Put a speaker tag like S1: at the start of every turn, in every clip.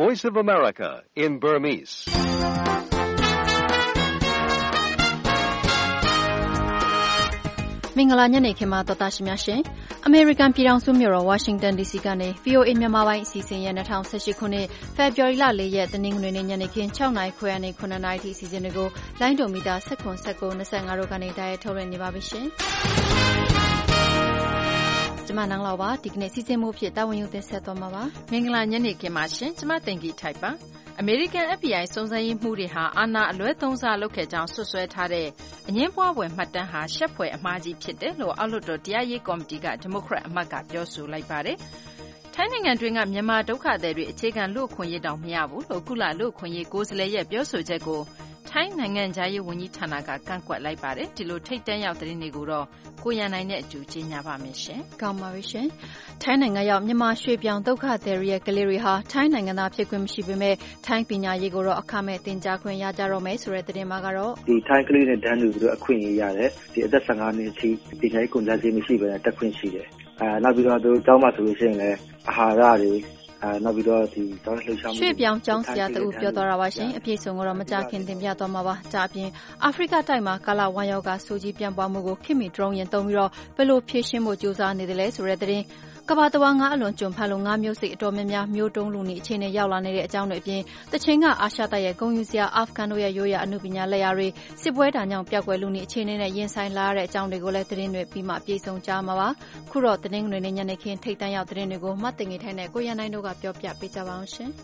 S1: Voice of America in Burmese.
S2: ။မင်္ဂလာညနေခင်းပါတော်သားရှင်များရှင်။ American ပြည်ထောင်စုမြို့တော် Washington DC ကနေ VOA မြန်မာပိုင်းအစီအစဉ်ရဲ့2018ခုနှစ် February လ4ရက်တနင်္ဂနွေနေ့ညနေခင်း6နာရီခွဲကနေ9နာရီထိအစီအစဉ်တွေကိုလိုင်းဒိုမီတာ19 19 25တို့ကနေတိုက်ရိုက်ထုတ်လွှင့်နေပါပြီရှင်။ကျမနန်းလောက်ပါဒီကနေ့စီစဉ်မှုဖြစ်တာဝန်ယူတင်ဆက်သွားမှာပါ
S3: ။မင်္ဂလာညနေခင်းပါရှင်။ကျမတင်ကြီးထိုက်ပါ။ American FBI စုံစမ်းရေးမှူးတွေဟာအာဏာအလွဲသုံးစားလုပ်ခဲ့ကြောင်းဆွဆွဲထားတဲ့အငင်းပွားပွဲမှတ်တမ်းဟာရှက်ဖွယ်အမှားကြီးဖြစ်တယ်လို့အောက်လွှတ်တော်တရားရေးကော်မတီကဒီမိုကရက်အမတ်ကပြောဆိုလိုက်ပါတယ်။ထိုင်းနိုင်ငံတွင်းကမြန်မာဒုက္ခသည်တွေအခြေခံလူ့အခွင့်အရေးတောင်မရဘူးလို့ကုလလူ့အခွင့်အရေးကိုယ်စားလှယ်ရဲ့ပြောဆိုချက်ကိုထိုင်းနိုင်ငံသားရေးဝန်ကြီးဌာနကကန့်ကွက်လိုက်ပါတယ်။ဒီလိုထိတ်တန့်ရောက်သတင်းတွေကိုတော့ကိုရန်နိုင်နဲ့အတူကြီးညာပါမယ်ရှင်
S2: ။ကောင်းပါပြီရှင်။ထိုင်းနိုင်ငံရောက်မြန်မာရွှေပြောင်ဒုက္ခသည်တွေရဲ့ကလေးတွေဟာထိုင်းနိုင်ငံသားဖြစ်ခွင့်မရှိပေမဲ့ထိုင်းပညာရေးကိုတော့အခမဲ့သင်ကြားခွင့်ရကြတော့မယ်ဆိုတဲ့သတင်းမှာကတော့
S4: ဒီထိုင်းကလေးနဲ့တန်းတူပြီးတော့အခွင့်အရေးရတယ်။ဒီအသက်15နှစ်အထိပညာရေးကုန်ကျစရိတ်မရှိဘဲတက်ခွင့်ရှိတယ်။နောက်ပြီးတော့သူကျောင်းမှာဆိုလို့ရှိရင်လည်းအာဟာရတွေနောက်ပြီးတော့ဒီတောင်းလှုပ်ရှားမှု
S2: ရွှေပြောင်ကျောင်းဆရာတူပြောသွားတာပါရှင်အပြည့်စုံကတော့မကြခင်တင်ပြသွားမှာပါဒါအပြင်အာဖရိကတိုက်မှာကာလာဝမ်ယောဂါဆိုကြီးပြန်ပွားမှုကိုခင်မီဒရုန်းရင်တုံးပြီးတော့ဘယ်လိုဖြေရှင်းဖို့ကြိုးစားနေတယ်လဲဆိုတဲ့သတင်းကဘာတဝါငါအလွန်ကျွံဖတ်လို့ငါမျိုးစိတ်အတော်များများမျိုးတုံးလူနေအခြေအနေရောက်လာနေတဲ့အကြောင်းတွေအပြင်တချိန်ကအာရှတိုက်ရဲ့ဂုဏ်ယူစရာအာဖဂန်တို့ရဲ့ရိုးရာအမှုပညာလက်ရာတွေစစ်ပွဲတံကြောင့်ပျောက်ကွယ်လူနေအခြေအနေနဲ့ရင်ဆိုင်လာရတဲ့အကြောင်းတွေကိုလည်းသတင်းတွေပြီးမှအပြည့်စုံကြားမှာပါခုတော့သတင်းငွေနဲ့ညနေခင်းထိတ်တန့်ရောက်သတင်းတွေကိုမှတ်တင်နေထိုင်တဲ့ကိုရန်နိုင်တို့ကပြောပြပေးကြပါအောင်ရှင်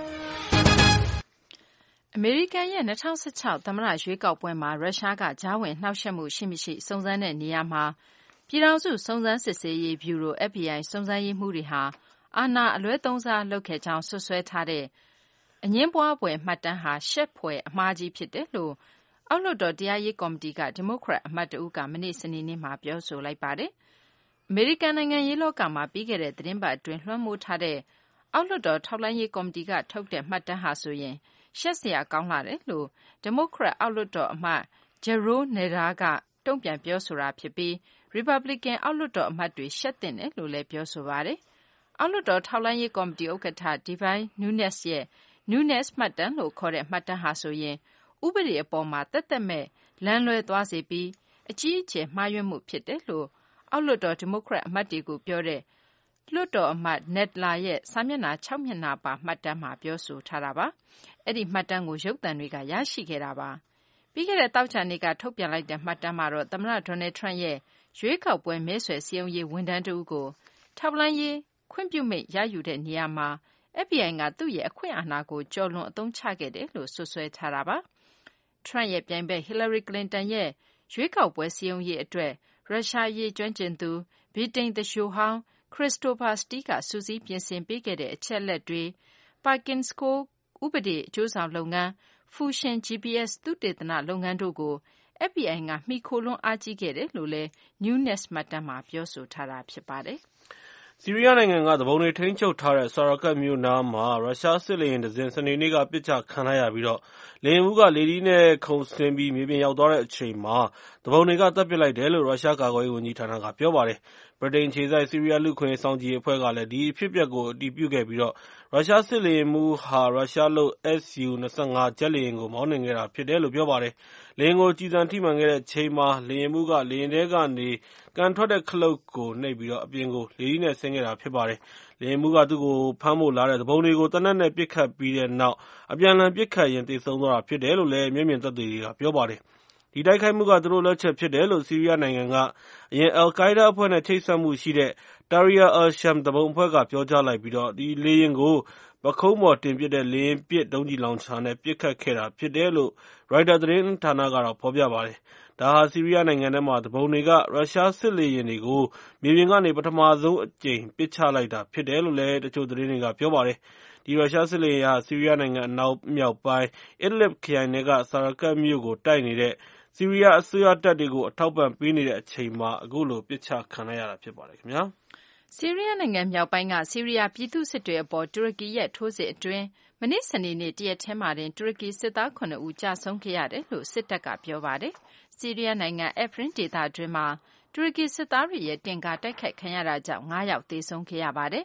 S3: အမေရိကန်ရဲ့2016သမ္မတရွေးကောက်ပွဲမှာရုရှားကကြားဝင်နှောက်ယှက်မှုရှိမရှိစုံစမ်းတဲ့နေရာမှာပြည်ထောင်စုစုံစမ်းစစ်ဆေးရေးဗျူရို FBI စုံစမ်းရေးမှူးတွေဟာအာဏာအလွဲသုံးစားလုပ်ခဲ့ကြောင်းဆွဆွဲထားတဲ့အငင်းပွားပွဲမှတ်တမ်းဟာရှက်ဖွယ်အမှားကြီးဖြစ်တယ်လို့အောက်လွှတ်တော်တရားရေးကော်မတီကဒီမိုကရက်အမတ်တဦးကမနေ့စနေနေ့မှာပြောဆိုလိုက်ပါတယ်။အမေရိကန်နိုင်ငံရေးလောကမှာပြီးခဲ့တဲ့သတင်းပတ်အတွင်းလွှမ်းမိုးထားတဲ့အောက်လွှတ်တော်ထောက်လှမ်းရေးကော်မတီကထုတ်တဲ့မှတ်တမ်းဟာဆိုရင်ရှက်စရာကောင်းလာတယ်လို့ဒီမိုကရက်အောက်လွှတ်တော်အမတ် Jerrold Nadler ကတုံ့ပြန်ပြောဆိုတာဖြစ်ပြီး Republican အောက်လွှတ်တော်အမတ်တွေရှက်သင့်တယ်လို့လည်းပြောဆိုပါတယ်။အောက်လွှတ်တော်ထောက်လှမ်းရေးကော်မတီဥက္ကဋ္ဌ Devin Nunes ရဲ့ Nunes မှတ်တမ်းလို့ခေါ်တဲ့မှတ်တမ်းဟာဆိုရင်ဥပဒေအပေါ်မှာသက်သက်မဲ့လမ်းလွဲသွားစေပြီးအကြီးအကျယ်မှားယွင်းမှုဖြစ်တယ်လို့အောက်လွှတ်တော်ဒီမိုကရက်အမတ်တွေကိုပြောတဲ့လွှတ်တော်အမတ် Nadler ရဲ့စာမျက်နှာ6မျက်နှာပါမှတ်တမ်းမှာပြောဆိုထားတာပါ။အဲ့ဒီမှတ်တမ်းကိုရုပ်သံတွေကရရှိခဲ့တာပါ။ပြီးခဲ့တဲ့သောကြာနေ့ကထုတ်ပြန်လိုက်တဲ့မှတ်တမ်းမှာတော့သမ္မတ Donald Trump ရဲ့ရွေးကောက်ပွဲမဲဆွယ်စည်းရုံးရေးဝန်ထမ်းတဦးကိုထောက်လှမ်းရေးခွင့်ပြုမိန့်ရယူတဲ့နေရာမှာ FBI ကသူ့ရဲ့အခွင့်အာဏာကိုကျော်လွန်အသုံးချခဲ့တယ်လို့ဆွဆွဲထားတာပါ။ Trump ရဲ့ပြိုင်ဘက် Hillary Clinton ရဲ့ရွေးကောက်ပွဲစည်းရုံးရေးအတွက်ရုရှားရေးကျွမ်းကျင်သူဗြိတိန်သူလျှိုဟောင်း Christopher Steele ကစုစည်းပြင်ဆင်ပေးခဲ့တဲ့အချက်အလက်တွေ Parkinson ဥပဒေအကျိုးဆောင်လုပ်ငန်း Fusion GPS သုတေသနလုပ်ငန်းတို့ကို FBI ကမှီခိုလွန်းအားကြီးခဲ့တယ်လို့လည်း Nunes မှတ်တမ်းမှာပြောဆိုထားတာဖြစ်ပါတယ်
S5: ။ဆီးရီးယားနိုင်ငံကသူပုန်တွေထိန်းချုပ်ထားတဲ့ Sarakak မြို့နားမှာရုရှားစစ်လေယာဉ်တစင်းစနေနေ့ကပစ်ချခံလိုက်ရပြီးလေယာဉ်မှူးကလေထီးနဲ့ခုန်ဆင်းပြီးမြေပြင်ရောက်သွားတဲ့အချိန်မှာသူပုန်တွေကသတ်ပစ်လိုက်တယ်လို့ရုရှားကာကွယ်ရေးဝန်ကြီးဌာနကပြောပါတယ်။ဗြိတိန်အခြေစိုက်ဆီးရီးယားလူ့အခွင့်အရေးစောင့်ကြည့်ရေးအဖွဲ့ကလည်းဒီအဖြစ်အပျက်ကိုအတည်ပြုခဲ့ပြီးရုရှားစစ်လေယာဉ်မှူးဟာရုရှားလုပ် Su-25 ဂျက်လေယာဉ်ကိုမောင်းနှင်ခဲ့တာဖြစ်တယ်လို့ပြောပါတယ်။လေယာဉ်ကိုကျည်ဆံထိမှန်ခဲ့တဲ့အချိန်မှာလေယာဉ်မှူးကလေယာဉ်ထဲကနေကန်ထွက်တဲ့ခလုတ်ကိုနှိပ်ပြီးအပြင်ကိုလေထီးနဲ့ဆင်းခဲ့တာဖြစ်ပါတယ်။လေယာဉ်မှူးကသူ့ကိုဖမ်းဖို့လာတဲ့သူပုန်တွေကိုသေနတ်နဲ့ပစ်ခတ်ပြီးတဲ့နောက်အပြန်အလှန်ပစ်ခတ်ရင်သေဆုံးသွားတာဖြစ်တယ်လို့လည်းမျက်မြင်သက်သေတွေကပြောပါတယ်။ဒီတိုက်ခိုက်မှုကသူတို့လက်ချက်ဖြစ်တယ်လို့ဆီးရီးယားနိုင်ငံကအရင် al-Qaeda အဖွဲ့နဲ့ချိတ်ဆက်မှုရှိတဲ့ Tahrir al-Sham သူပုန်အဖွဲ့ကပြောကြားလိုက်ပြီးဒီလေယာဉ်ကိုပခုံးပေါ်တင်ပစ်တဲ့လေယာဉ်ပစ်ဒုံးကျည်လောင်ချာနဲ့ပစ်ခတ်ခဲ့တာဖြစ်တယ်လို့ ရိုက်တာသတင်းဌာနကတော့ဖော်ပြပါတယ်။ဒါဟာဆီးရီးယားနိုင်ငံထဲမှာသူပုန်တွေကရုရှားစစ်လေယာဉ်တွေကိုမြေပြင်ကနေပထမဆုံးအကြိမ်ပစ်ချလိုက်တာဖြစ်တယ်လို့လည်းတချို့သတင်းတွေကပြောပါတယ်။ဒီရုရှားစစ်လေယာဉ်ဟာဆီးရီးယားနိုင်ငံအနောက်မြောက်ပိုင်း Idlib ခရိုင်ထဲက Sarakak မြို့ကိုတိုက်နေတဲ့ဆီးရီးယားအစိုးရတပ်တွေကိုအထောက်အပံ့ပေးနေတဲ့အချိန်မှာအခုလိုပစ်ချခံလိုက်ရတာဖြစ်ပါတယ်ခင်ဗျာ
S3: ။ဆီးရီးယားနိုင်ငံမြောက်ပိုင်းကဆီးရီးယားပြည်သူ့စစ်တွေအပေါ်တူရကီရဲ့ထိုးစစ်အတွင်းမနေ့စနေနေ့တရက်ထဲမှာတင်တူရကီစစ်သား9ဦးကျဆုံးခဲ့ရတယ်လို့စစ်တပ်ကပြောပါတယ်။ဆီးရီးယားနိုင်ငံအက်ဖရင်ဒေသအတွင်းမှာတူရကီစစ်သားတွေရဲ့တင့်ကားတိုက်ခိုက်ခံရတာကြောင့်9ယောက်သေဆုံးခဲ့ရပါတယ်။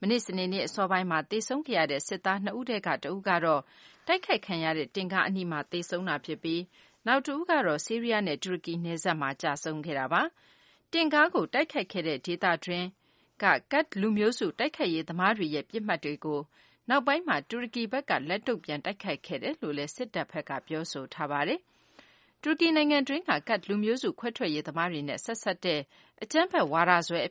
S3: မနေ့စနေနေ့အစောပိုင်းမှာသေဆုံးခဲ့ရတဲ့စစ်သား2ဦးထဲကတဦးကတော့တိုက်ခိုက်ခံရတဲ့တင်ကားအနီးမှာသေဆုံးတာဖြစ်ပြီးနောက်တဦးကတော့ဆီးရီးယားနဲ့တူရကီနယ်စပ်မှာကြာဆုံးခဲ့တာပါ။တင်ကားကိုတိုက်ခိုက်ခဲ့တဲ့ဒေသတွင်းကကတ်လူမျိုးစုတိုက်ခိုက်ရေးသမားတွေရဲ့ပြစ်မှတ်တွေကိုနောက်ပိုင်းမှာတူရကီဘက်ကလက်တုပ်ပြန်တိုက်ခိုက်ခဲ့တယ်လို့လည်းစစ်တပ်ဘက်ကပြောဆိုထားပါတယ်။တူရကီနိုင်ငံတွင်းကကတ်လူမျိုးစုခွဲထွက်ရေးသမားတွေနဲ့ဆက်စပ်တဲ့အကြမ်းဖက်ဝါဒစွဲ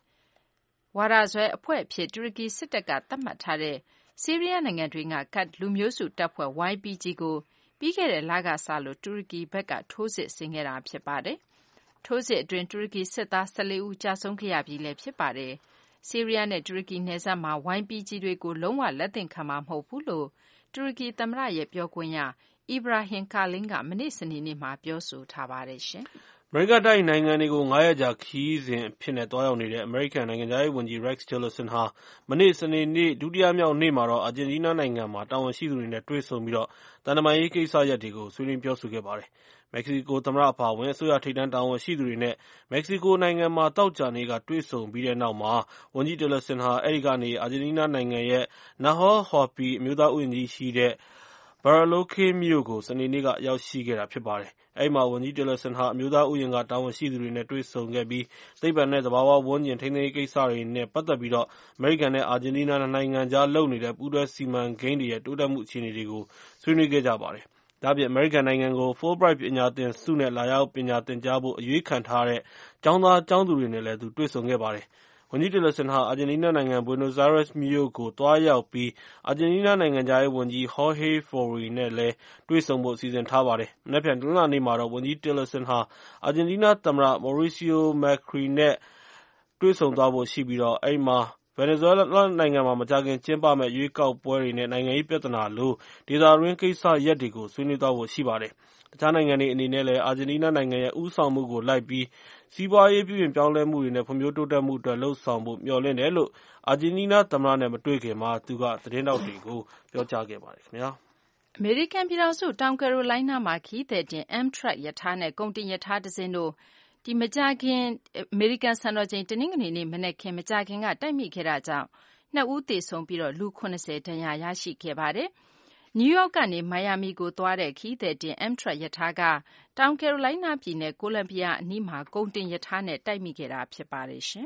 S3: အဖွဲ့အဖြစ်တူရကီစစ်တပ်ကသတ်မှတ်ထားတဲ့ဆီးရီးယားနိုင်ငံတွင်းကကတ်လူမျိုးစုတပ်ဖွဲ့ YPG ကိုပြီးခဲ့တဲ့လကစလို့တူရကီဘက်ကထိုးစစ်ဆင်ခဲ့တာဖြစ်ပါတယ်။ထိုးစစ်အတွင်းတူရကီစစ်သား14ဦးကြာဆုံးခဲ့ရပြီးလည်းဖြစ်ပါတယ်။ဆီးရီးယားနဲ့တူရကီနယ်စပ်မှာ YPG တွေကိုလုံးဝလက်သင့်ခံမှာမဟုတ်ဘူးလို့တူရကီသမ္မတရဲ့ပြောခွင့်ရIbrahim Kalin ကမနေ့စနေနေ့မှာပြောဆိုထားပါတယ်။
S5: အမေရိကန်တိုက်နိုင်ငံတွေကို9ရက်ကြာခရီးစဉ်အဖြစ်နဲ့သွားရောက်နေတဲ့အမေရိကန်နိုင်ငံခြားရေးဝန်ကြီး Rex Tillerson ဟာမနေ့စနေနေ့ဒုတိယမြောက်နေ့မှာတော့အာဂျင်တီးနားနိုင်ငံမှာတာဝန်ရှိသူတွေနဲ့တွေ့ဆုံပြီးသံတမန်ရေးကိစ္စရပ်တွေကိုဆွေးနွေးပြောဆိုခဲ့ပါတယ်။မက္ကဆီကိုသမ္မတအပါအဝင်အစိုးရထိပ်တန်းတာဝန်ရှိသူတွေနဲ့မက္ကဆီကိုနိုင်ငံမှာသောကြာနေ့ကတွေ့ဆုံပြီးတဲ့နောက်မှာဝန်ကြီး Tillerson ဟာအဲဒီကနေအာဂျင်တီးနားနိုင်ငံရဲ့ Nahuel Huapi အမျိုးသားဥယျာဉ်ကြီးရှိတဲ့Bariloche မြို့ကိုစနေနေ့ကရောက်ရှိခဲ့တာဖြစ်ပါတယ်။အဲဒီမှာဝန်ကြီး Tillerson ဟာအမျိုးသားဥယျာဉ်ကတာဝန်ရှိသူတွေနဲ့တွေ့ဆုံခဲ့ပြီးသိပ္ပံနဲ့သဘာဝဝန်းကျင်ထိန်းသိမ်းရေးကိစ္စတွေနဲ့ပတ်သက်ပြီးအမေရိကန်နဲ့အာဂျင်တီးနားနိုင်ငံကြားလုပ်နေတဲ့ပူးတွဲစီမံကိန်းတွေရဲ့တိုးတက်မှုအခြေအနေတွေကိုဆွေးနွေးခဲ့ကြပါတယ်။ဒါ့အပြင်အမေရိကန်နိုင်ငံကို Fulbright ပညာသင်ဆုနဲ့လာရောက်ပညာသင်ကြားဖို့အရွေးခံထားတဲ့ကျောင်းသားကျောင်းသူတွေနဲ့လည်းသူတွေ့ဆုံခဲ့ပါတယ်။ဝန်ကြီး Tillerson ဟာအာဂျင်တီးနားနိုင်ငံ Buenos Aires မြို့ကိုသွားရောက်ပြီးအာဂျင်တီးနားနိုင်ငံခြားရေးဝန်ကြီး Jorge Flory နဲ့လည်းတွေ့ဆုံဖို့စီစဉ်ထားပါတယ်။မနက်ဖြန်တနင်္လာနေ့မှာတော့ဝန်ကြီး Tillerson ဟာအာဂျင်တီးနားသမ္မတ Mauricio Macri နဲ့တွေ့ဆုံသွားဖို့ရှိပြီးအဲဒီမှာဗင်နီဇွဲလားနိုင်ငံမှာမကြာခင်ကျင်းပမယ့်ရွေးကောက်ပွဲတွေနဲ့နိုင်ငံရေးပြဿနာလိုဒေသတွင်းကိစ္စရပ်တွေကိုဆွေးနွေးသွားဖို့ရှိပါတယ်။တခြားနိုင်ငံတွေအနေနဲ့လည်းအာဂျင်တီးနားနိုင်ငံရဲ့ဦးဆောင်မှုကိုလိုက်ပြီးစီးပွားရေးပြုပြင်ပြောင်းလဲမှုတွေနဲ့ဖွံ့ဖြိုးတိုးတက်မှုအတွက်လုပ်ဆောင်ဖို့မျှော်လင့်တယ်လို့အာဂျင်တီးနားသမ္မတနဲ့မတွေ့ခင်မှာသူကသတင်းထောက်တွေကိုပြောကြားခဲ့ပါတယ်။
S3: အမေရိကန်ပြည်ထောင်စုတောင်ကယ်ရိုလိုင်းနားမှာခရီးသည်တင် Amtrak ရထားနဲ့ကုန်တင်ရထားတစင်းတို့မကြာခင်အမေရိကန်စံတော်ချိန်တနင်္ဂနွေနေ့မနက်ခင်းမကြာခင်ကတိုက်မိခဲ့တာကြောင့်2ဦးသေဆုံးပြီးလူ70ဒဏ်ရာရရှိခဲ့ပါတယ်။နယူးယောက်ကနေမိုင်ယာမီကိုသွားတဲ့ခရီးသည်တင် Amtrak ရထားကတောင်ကယ်ရိုလိုင်းနားပြည်နယ်ကိုလံဘီယာအနီးမှာကုန်တင်ရထားနဲ့တိုက်မိခဲ့တာဖြစ်ပါတယ်။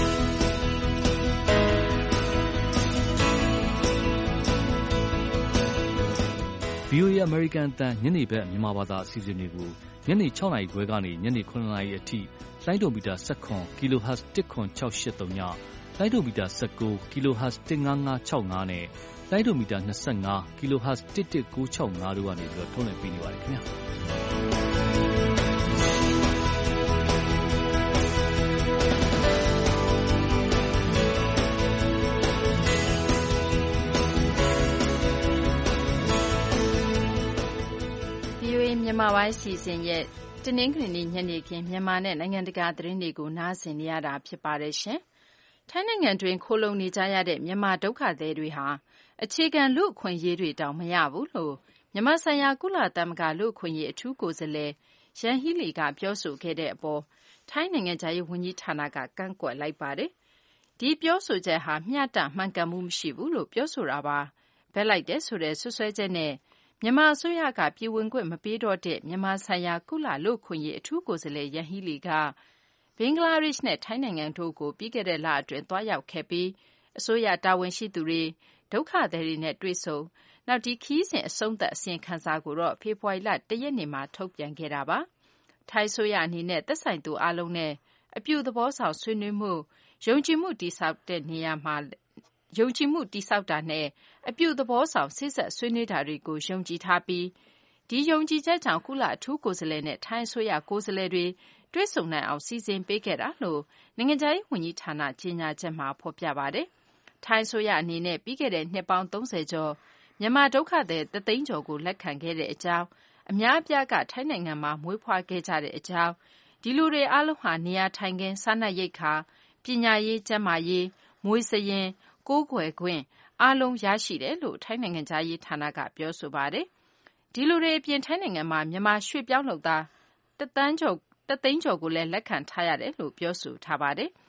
S6: VOA အမေရိကန်အသံညနေဘက်မြန်မာဘာသာအစီအစဉ်တွေကိုညနေ6နာရီခွဲကနေညနေ9နာရီအထိလိုင်းဒိုမီတာ17 kHz 10683ညလိုင်းဒိုမီတာ19 kHz 15565နဲ့လိုင်းဒိုမီတာ25 kHz 11965တို့ကနေထုတ်လွှင့်ပေးနေပါတယ်ခင်ဗျာ
S3: မြန်မာပိုင်းအစီအစဉ်ရဲ့တနင်္ဂနွေနေ့ညနေခင်းမြန်မာနဲ့နိုင်ငံတကာသတင်းတွေကိုနားဆင်နေရတာဖြစ်ပါတယ်ရှင်။ထိုင်းနိုင်ငံတွင်ခိုလှုံနေကြရတဲ့မြန်မာဒုက္ခသည်တွေဟာအခြေခံလူ့အခွင့်အရေးတွေတောင်မရဘူးလို့မြန်မာဆိုင်ရာကုလသမဂ္ဂလူ့အခွင့်အရေးအထူးကိုယ်စားလှယ်ယန်ဟီလီကပြောဆိုခဲ့တဲ့အပေါ်ထိုင်းနိုင်ငံခြားရေးဝန်ကြီးဌာနကကန့်ကွက်လိုက်ပါတယ်။ဒီပြောဆိုချက်ဟာမျှတမှန်ကန်မှုမရှိဘူးလို့ပြောဆိုတာပါ။ဘက်လိုက်တဲ့ဆိုတဲ့ဆွဆွဲချက်နဲ့မြန်မာအစိုးရကပြည်ဝင်ခွင့်မပေးတော့တဲ့မြန်မာဆိုင်ရာကုလလူ့အခွင့်အရေးအထူးကိုယ်စားလှယ်ယန်ဟီလီကဘင်္ဂလားဒေ့ရှ်နဲ့ထိုင်းနိုင်ငံတို့ကိုပြီးခဲ့တဲ့လအတွင်းသွားရောက်ခဲ့ပြီးအစိုးရတာဝန်ရှိသူတွေဒုက္ခသည်တွေနဲ့တွေ့ဆုံနောက်ဒီခရီးစဉ်အဆုံးသတ်အစီရင်ခံစာကိုတော့ဖေဖော်ဝါရီလ1ရက်နေ့မှာထုတ်ပြန်ခဲ့တာပါ။ထိုင်းအစိုးရအနေနဲ့သက်ဆိုင်သူအားလုံးနဲ့အပြုသဘောဆောင်ဆွေးနွေးမှုယုံကြည်မှုတည်ဆောက်တဲ့နေရာမှာယုံကြည်မှုတည်ဆောက်တာနဲ့အပြုသဘောဆောင်စိစက်ဆွေးနွေးတာတွေကိုယုံကြည်ထားပြီးဒီယုံကြည်ချက်ကြောင့်ကုလအထူးကိုယ်စားလှယ်နဲ့ထိုင်းအစိုးရကိုယ်စားလှယ်တွေတွေ့ဆုံနိုင်အောင်စီစဉ်ပေးခဲ့တာလို့နိုင်ငံခြားရေးဝန်ကြီးဌာနကြေညာချက်မှာဖော်ပြပါတယ်။ထိုင်းအစိုးရအနေနဲ့ပြီးခဲ့တဲ့နှစ်ပေါင်း30ကျော်မြန်မာဒုက္ခသည်3သိန်းကျော်ကိုလက်ခံခဲ့တဲ့အကြောင်းအများအပြားကထိုင်းနိုင်ငံမှာမွေးဖွားခဲ့ကြတဲ့အကြောင်းဒီလူတွေအားလုံးဟာနေရာထိုင်ခင်းစားနပ်ရိက္ခာပညာရေးကျန်းမာရေးမွေးစရင်ကိုးကွယ်ခွင့်အားလုံးရရှိတယ်လို့ထိုင်းနိုင်ငံခြားရေးဌာနကပြောဆိုပါတယ်။ဒီလူတွေအပြင်ထိုင်းနိုင်ငံမှာမြန်မာရွှေ့ပြောင်းလုပ်သား1သိန်းကျော်ကိုလည်းလက်ခံထားရတယ်လို့ပြောဆိုထားပါတယ်။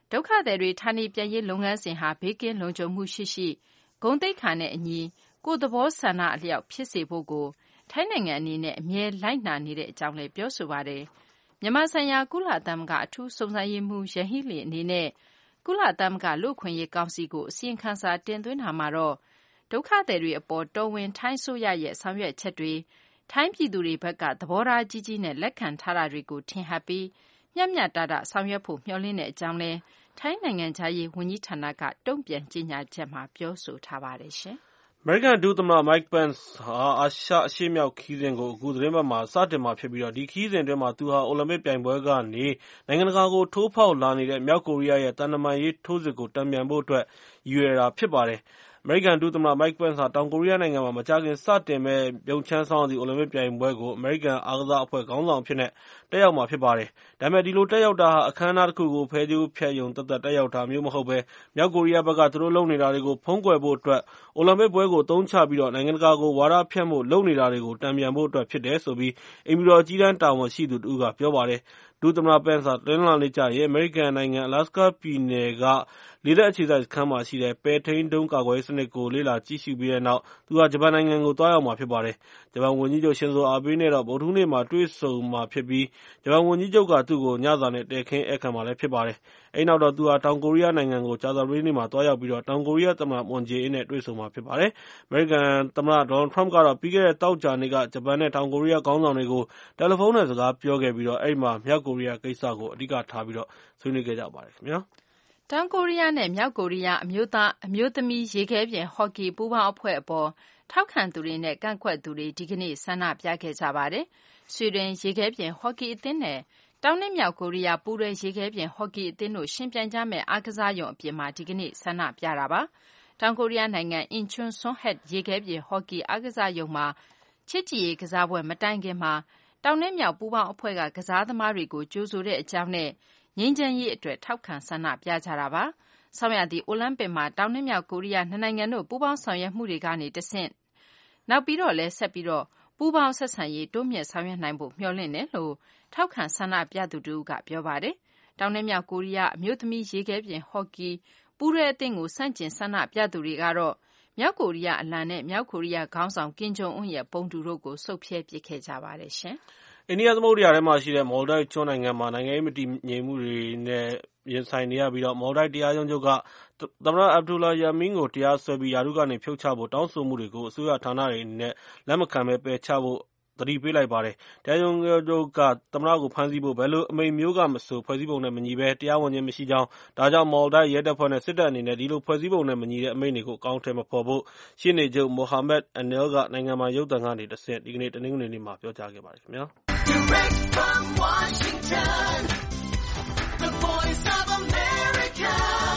S3: ဒုက္ခသည်တွေဌာနေပြန်ရေးလုပ်ငန်းစဉ်ဟာဘေးကင်းလုံခြုံမှုရှိရှိဂုဏ်သိက္ခာနဲ့အညီကိုယ်သဘောဆန္ဒအလျောက်ဖြစ်စေဖို့ကိုထိုင်းနိုင်ငံအနေနဲ့အမြဲလိုက်နာနေတဲ့အကြောင်းလည်းပြောဆိုပါတယ်။မြန်မာဆိုင်ရာကုလသမဂ္ဂအထူးစုံစမ်းရေးမှူးယဟီလီအနေနဲ့ကုလသမဂ္ဂလူ့အခွင့်အရေးကောင်စီကိုအစီရင်ခံစာတင်သွင်းတာမှာတော့ဒုက္ခသည်တွေအပေါ်တော်ဝင်ထိုင်းအစိုးရရဲ့ဆောင်ရွက်ချက်တွေထိုင်းပြည်သူတွေဘက်ကသဘောထားကြီးကြီးနဲ့လက်ခံထားတာတွေကိုထင်ဟပ်ပြီးမျှမျှတတဆောင်ရွက်ဖို့မျှော်လင့်တဲ့အကြောင်းလည်းထိုင်းနိုင်ငံခြားရေးဝန်ကြီးဌာနကတုံ့ပြန်ကြေညာချက်မှာပြောဆိုထားပါတယ်ရှင်။
S5: အမေရိကန်ဒုသမ္မတ Mike Pence ဟာအာရှအရှေ့မြောက်ခရီးစဉ်ကိုအခုသတင်းပတ်မှာစတင်မှာဖြစ်ပြီးဒီခရီးစဉ်အတွင်းမှာသူဟာအိုလံပစ်ပြိုင်ပွဲကနေနိုင်ငံတကာကိုထိုးဖောက်လာနေတဲ့မြောက်ကိုရီးယားရဲ့တန်တမာရေးထိုးစစ်ကိုတံပြန်ဖို့အတွက်ရည်ရွယ်တာဖြစ်ပါတယ်။အမေရိကန်ဒုသမ္မတ Mike Pence ဟာတောင်ကိုရီးယားနိုင်ငံမှာမကြာခင်စတင်မဲ့ပြုံချမ်းဆောင်သည့်အိုလံပစ်ပြိုင်ပွဲကိုအမေရိကန်အားကစားအဖွဲ့ခေါင်းဆောင်အဖြစ်နဲ့တက်ရောက်မှာဖြစ်ပါတယ်။ဒါပေမဲ့ဒီလိုတက်ရောက်တာဟာအခမ်းအနားတစ်ခုကိုဖဲကြိုးဖြတ်ယုံသက်သက်တက်ရောက်တာမျိုးမဟုတ်ဘဲမြောက်ကိုရီးယားဘက်ကသူတို့လုပ်နေတာတွေကိုဖုံးကွယ်ဖို့အတွက်အိုလံပစ်ပွဲကိုသုံးချပြီးနိုင်ငံတကာကိုဝါဒဖြန့်ဖို့လုပ်နေတာတွေကိုတံပြန်ဖို့အတွက်ဖြစ်တယ်ဆိုပြီးအိမ်ဖြူတော်ကြီးတန်းတာဝန်ရှိသူတဦးကပြောပါတယ်။ဒုသမ္မတ Pence ဟာတနင်္လာနေ့ကျရင်အမေရိကန်နိုင်ငံအလာစကာပြည်နယ်ကလေတပ်အခြေစိုက်စခန်းမှာရှိတဲ့ပဲထိန်းဒုံးကာကွယ်ရေးစနစ်ကိုလေ့လာကြည့်ရှုပြီးတဲ့နောက်သူဟာဂျပန်နိုင်ငံကိုသွားရောက်မှာဖြစ်ပါတယ်။ဂျပန်ဝန်ကြီးချုပ်ရှင်ဇိုအာဘေးနဲ့ဗုဒ္ဓဟူးနေ့မှာတွေ့ဆုံမှာဖြစ်ပြီးဂျပန်ဝန်ကြီးချုပ်ကသူ့ကိုညစာနဲ့တည်ခင်းဧည့်ခံမှာလည်းဖြစ်ပါတယ်။အဲဒီနောက်သူဟာတောင်ကိုရီးယားနိုင်ငံကိုကြာသပတေးနေ့မှာသွားရောက်ပြီးတောင်ကိုရီးယားသမ္မတမွန်ဂျေအင်းနဲ့တွေ့ဆုံမှာဖြစ်ပါတယ်။အမေရိကန်သမ္မတဒေါ်နယ်ထရမ့်ကတော့ပြီးခဲ့တဲ့သောကြာနေ့ကဂျပန်နဲ့တောင်ကိုရီးယားခေါင်းဆောင်တွေကိုတယ်လီဖုန်းနဲ့စကားပြောခဲ့ပြီးအဲဒီမှာမြောက်ကိုရီးယားကိစ္စကိုအဓိကထားပြီးဆွေးနွေးခဲ့ကြပါတယ်ခင်ဗျာ။
S3: တောင်ကိုရီးယားနဲ့မြောက်ကိုရီးယားအမျိုးသားအမျိုးသမီးရေခဲပြင်ဟော့ကီပူးပေါင်းအဖွဲ့အပေါ်ထောက်ခံသူတွေနဲ့ကန့်ကွက်သူတွေဒီကနေ့ဆန္ဒပြခဲ့ကြပါတယ်။ဆွီဒင်ရေခဲပြင်ဟော့ကီအသင်းနဲ့တောင်နဲ့မြောက်ကိုရီးယားပူးတွဲရေခဲပြင်ဟော့ကီအသင်းတို့ရှင်ပြိုင်ကြမယ့်အားကစားရုံအပြင်မှာဒီကနေ့ဆန္ဒပြတာပါ။တောင်ကိုရီးယားနိုင်ငံအင်ချွန်းဆွန်ဟက်ရေခဲပြင်ဟော့ကီအားကစားရုံမှာချစ်ကြည်ရေးကစားပွဲမတိုင်ခင်မှာတောင်နဲ့မြောက်ပူးပေါင်းအဖွဲ့ကကစားသမားတွေကိုကြိုဆိုတဲ့အကြောင်းနဲ့ငြိမ်းချမ်းရေးအတွက်ထောက်ခံဆန္ဒပြကြတာပါ။ဆောင်းရာသီအိုလံပစ်မှာတောင်နဲ့မြောက်ကိုရီးယားနှစ်နိုင်ငံတို့ပူးပေါင်းဆောင်ရွက်မှုတွေကနေတဆင့်နောက်ပြီးတော့လည်းဆက်ပြီးတော့ပူးပေါင်းဆက်ဆံရေးတိုးမြှင့်ဆောင်ရွက်နိုင်ဖို့မျှော်လင့်တယ်လို့ထောက်ခံဆန္ဒပြသူတို့ကပြောပါတယ်။တောင်နဲ့မြောက်ကိုရီးယားအမျိုးသမီးရေခဲပြင်ဟော့ကီပူးရဲအသင်းကိုစန့်ကျင်ဆန္ဒပြသူတွေကတော့မြောက်ကိုရီးယားအလံနဲ့မြောက်ကိုရီးယားခေါင်းဆောင်ကင်ဂျုံအွန်းရဲ့ပုံတူတို့ကိုဆုတ်ဖြဲပစ်ခဲ့ကြပါတယ်ရှင်။
S5: အိန္ဒိယသမုဒ္ဒရာထဲမှာရှိတဲ့မော်လ်ဒိုက်ကျွန်းနိုင်ငံမှာနိုင်ငံရေးမတည်ငြိမ်မှုတွေနဲ့ရင်ဆိုင်နေရပြီးမော်လ်ဒိုက်တရားရုံးချုပ်ကသမ္မတအဗ်ဒူလာယာမင်းကိုတရားစွဲပြီးရာထူးကနေဖြုတ်ချဖို့တောင်းဆိုမှုတွေကိုအစိုးရဌာနတွေအနေနဲ့လက်မခံဘဲပယ်ချဖို့သတိပေးလိုက်ပါတယ်။တရားရုံးချုပ်ကသမ္မတကိုဖမ်းဆီးဖို့ဘယ်လိုအမိန့်မျိုးကမဆိုဖွဲ့စည်းပုံနဲ့မညီဘဲတရားဝင်ခြင်းမရှိကြောင်းဒါကြောင့်မော်လ်ဒိုက်ရဲတပ်ဖွဲ့နဲ့စစ်တပ်အနေနဲ့ဒီလိုဖွဲ့စည်းပုံနဲ့မညီတဲ့အမိန့်တွေကိုအကောင်အထည်မဖော်ဖို့ရှေ့နေချုပ်မိုဟာမက်အနယ်လ်ကနိုင်ငံပိုင်ရုပ်သံကနေတဆင့်ဒီကနေ့တနင်္ဂနွေနေ့မှာပြောကြားခဲ့ပါတယ်ခင်ဗျာ။
S7: Direct from Washington, the voice of America,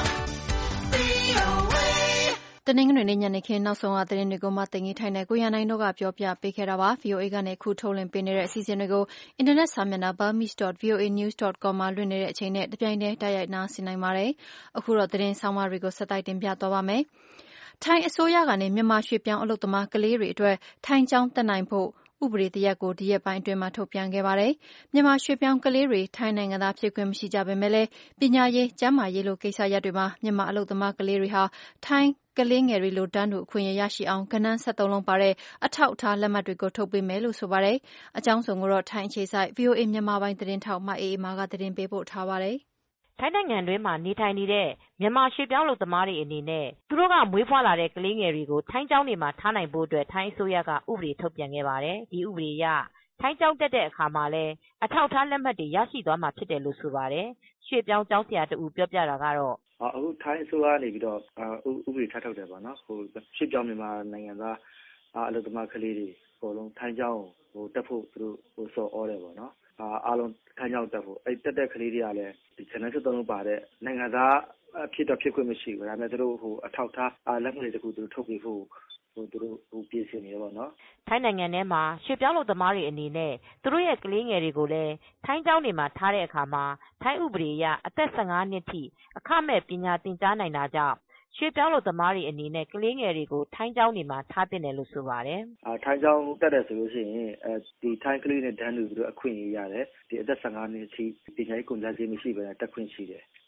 S7: VOA.
S2: တနင်္ဂနွေနေ့ညနေခင်းနောက်ဆုံးသတင်းတွေကိုမှတင်ကြီးထိုင်တဲ့ကိုရနိုင်တို့ကပြောပြပေးခဲ့တာပါ VOA ကနေခုထုတ်လွှင့်ပေးနေတဲ့အစီအစဉ်တွေကိုအင်တာနက်စာမျက်နှာ burmese.voanews.com မှာလွှင့်နေတဲ့အချိန်နဲ့တပြိုင်တည်းတိုက်ရိုက်နားဆင်နိုင်ပါတယ်အခုတော့သတင်းဆောင်မတွေကိုဆက်တိုက်တင်ပြသွားပါမယ်ထိုင်းအစိုးရကနေမြန်မာရွှေပြောင်းအလုပ်သမားကလေးတွေအတွက်ထိုင်းကျောင်းတက်နိုင်ဖို့ဥပဒေတရပ်ကိုဒီရက်ပိုင်းအတွင်းမှာထုတ်ပြန်ခဲ့ပါတယ်။မြန်မာရွှေပြောင်းကလေးတွေထိုင်းနိုင်ငံသားဖြစ်ခွင့်မရှိကြပေမဲ့လည်းပညာရေးကျန်းမာရေးလိုကိစ္စရပ်တွေမှာမြန်မာအလုပ်သမားကလေးတွေဟာထိုင်းကလေးငယ်တွေလိုတန်းတူအခွင့်အရေးရရှိအောင်ကဏ္ဍ73လုံးပါတဲ့အထောက်အထားလက်မှတ်တွေကိုထုတ်ပေးမယ်လို့ဆိုပါတယ်။အကြောင်းစုံကိုတော့ထိုင်းအခြေစိုက် VOA မြန်မာပိုင်းသတင်းထောက်မအေးအေးမာကသတင်းပေးပို့ထားပါတယ်။
S8: ထိုင်းနိုင်ငံတွင်းမှာနေထိုင်နေတဲ့မြန်မာရွှေပြောင်းအလုပ်သမားတွေအနေနဲ့သူတို့ကမွေးဖွားလာတဲ့ကလေးငယ်တွေကိုထိုင်းကျောင်းတွေမှာထားနိုင်ဖို့အတွက်ထိုင်းအစိုးရကဥပဒေထုတ်ပြန်ခဲ့ပါတယ်။ဒီဥပဒေအရထိုင်းကျောင်းတက်တဲ့အခါမှာလည်းအထောက်အထားလက်မှတ်တွေရရှိသွားမှာဖြစ်တယ်လို့ဆိုပါတယ်။ရွှေပြောင်းကျောင်းဆရာတူပြောပြတာကတော့
S4: အခုထိုင်းအစိုးရကနေပြီးတော့ဥပဒေထပ်ထုတ်တယ်ပေါ့နော်။ရွှေပြောင်းမြန်မာနိုင်ငံသားအလုပ်သမားကလေးတွေအကုန်လုံးထိုင်းကျောင်းကိုတက်ဖို့သူတို့ဆော်ဩတယ်ပေါ့နော်။အားလုံးထိုင်းကျောင်းတက်ဖို့တက်တဲ့ကလေးတွေကလည်းဒီကဏ္ဍ73လုံးပါတဲ့နိုင်ငံသားဖြစ်ခွင့်မရှိဘူး။ဒါပေမဲ့သူတို့အထောက်အထားလက်မှတ်တွေတခုသူတို့ထုတ်ပေးဖို့သူတို့ပြင်ဆင်နေတယ်ပေါ့နော်
S8: ။ထိုင်းနိုင်ငံထဲမှာရွှေပြောင်းအလုပ်သမားတွေအနေနဲ့သူတို့ရဲ့ကလေးငယ်တွေကိုလည်းထိုင်းကျောင်းတွေမှာထားတဲ့အခါမှာထိုင်းဥပဒေအရအသက်15နှစ်ထိအခမဲ့ပညာသင်ကြားနိုင်တာကြောင့်ရွှေပြောင်းအလုပ်သမားတွေအနေနဲ့ကလေးငယ်တွေကိုထိုင်းကျောင်းတွေမှာထားသင့်တယ်လို့ဆိုပါတယ်
S4: ။ထိုင်းကျောင်းတက်တယ်ဆိုလို့ရှိရင်ဒီထိုင်းကလေးနဲ့တန်းတူသူတို့အခွင့်အရေးရတယ်။ဒီအသက်15နှစ်ထိပညာရေးကုန်ကျစရိတ်မရှိဘဲတက်ခွင့်ရှိတယ်။